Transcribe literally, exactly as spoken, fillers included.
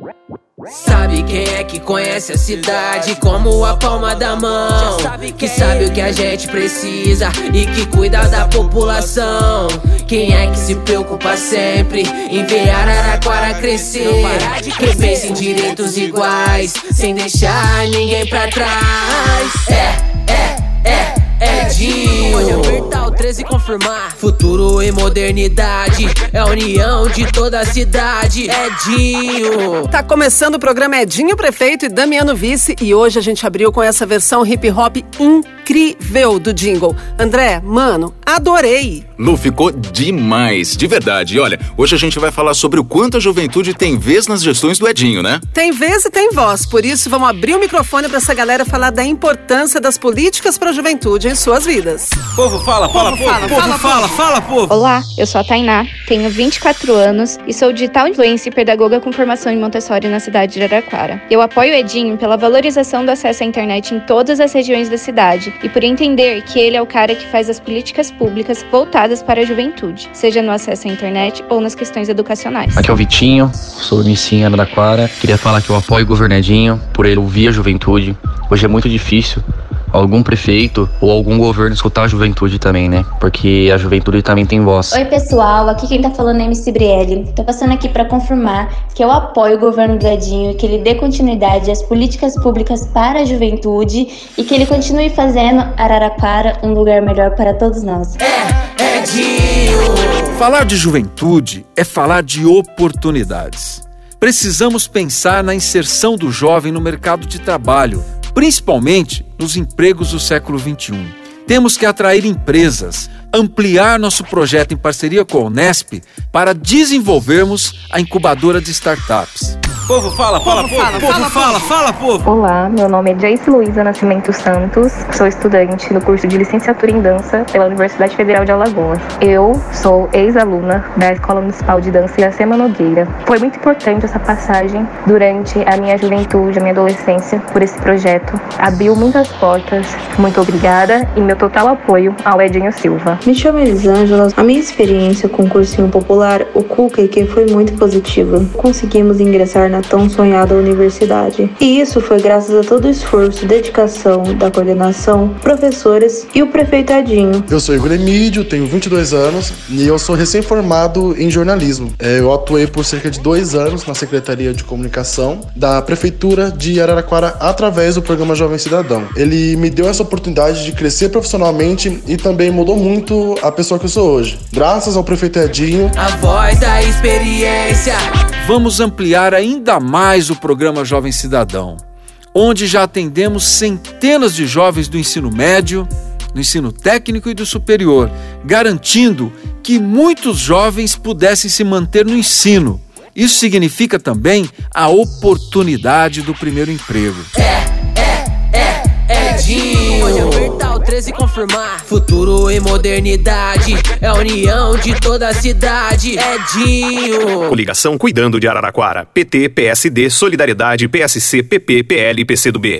Sabe quem é que conhece a cidade como a palma da mão? Que sabe o que a gente precisa e que cuida da população. Quem é que se preocupa sempre em ver Araraquara crescer? Quem pensa em direitos iguais sem deixar ninguém pra trás. É, é, é, Edinho. Pode apertar o treze e confirmar. Futuro e modernidade é a união de toda a cidade. Edinho. Tá começando o programa Edinho Prefeito e Damiano Vice, e hoje a gente abriu com essa versão hip hop incrível do jingle. André, mano, adorei. Lu, ficou demais, de verdade. E olha, hoje a gente vai falar sobre o quanto a juventude tem vez nas gestões do Edinho, né? Tem vez e tem voz, por isso vamos abrir o microfone pra essa galera falar da importância das políticas pra juventude em suas vidas. Povo, fala, fala, povo, fala, povo, fala, fala, fala, povo. Olá, eu sou a Tainá, tenho vinte e quatro anos e sou digital influencer e pedagoga com formação em Montessori na cidade de Araraquara. Eu apoio o Edinho pela valorização do acesso à internet em todas as regiões da cidade e por entender que ele é o cara que faz as políticas públicas voltadas para a juventude, seja no acesso à internet ou nas questões educacionais. Aqui é o Vitinho, sou do Ensino Araraquara. Queria falar que eu apoio o governo Edinho por ele ouvir a juventude. Hoje é muito difícil algum prefeito ou algum governo escutar a juventude também, né? Porque a juventude também tem voz. Oi pessoal, aqui quem tá falando é M C Brielle. Tô passando aqui pra confirmar que eu apoio o governo do Edinho, que ele dê continuidade às políticas públicas para a juventude e que ele continue fazendo Araraquara um lugar melhor para todos nós. É, Edinho. Falar de juventude é falar de oportunidades. Precisamos pensar na inserção do jovem no mercado de trabalho, principalmente nos empregos do século vinte e um. Temos que atrair empresas, ampliar nosso projeto em parceria com a Unesp para desenvolvermos a incubadora de startups. Povo, fala, fala, povo, fala, povo, fala, fala, fala, povo. Olá, meu nome é Jayce Luiza Nascimento Santos, sou estudante no curso de licenciatura em dança pela Universidade Federal de Alagoas. Eu sou ex-aluna da Escola Municipal de Dança Iracema Nogueira. Foi muito importante essa passagem durante a minha juventude, a minha adolescência, por esse projeto. Abriu muitas portas. Muito obrigada e meu total apoio ao Edinho Silva. Me chamo Elisângela. A minha experiência com o cursinho popular, o C U C Q, foi muito positiva. Conseguimos ingressar na tão sonhada universidade. E isso foi graças a todo o esforço e dedicação da coordenação, professores e o prefeito Edinho. Eu sou Igor Emídio, tenho vinte e dois anos e eu sou recém-formado em jornalismo. Eu atuei por cerca de dois anos na Secretaria de Comunicação da Prefeitura de Araraquara através do programa Jovem Cidadão. Ele me deu essa oportunidade de crescer profissionalmente e também mudou muito a pessoa que eu sou hoje. Graças ao prefeito Edinho. A voz da experiência. Vamos ampliar ainda mais o programa Jovem Cidadão, onde já atendemos centenas de jovens do ensino médio, do ensino técnico e do superior, garantindo que muitos jovens pudessem se manter no ensino. Isso significa também a oportunidade do primeiro emprego. É, é, é, Edinho. Pode apertar o treze e confirmar. Futuro e modernidade é a união de toda a cidade. Edinho. Coligação Cuidando de Araraquara. P T, P S D, Solidariedade, P S C, P P, P L e P C do B.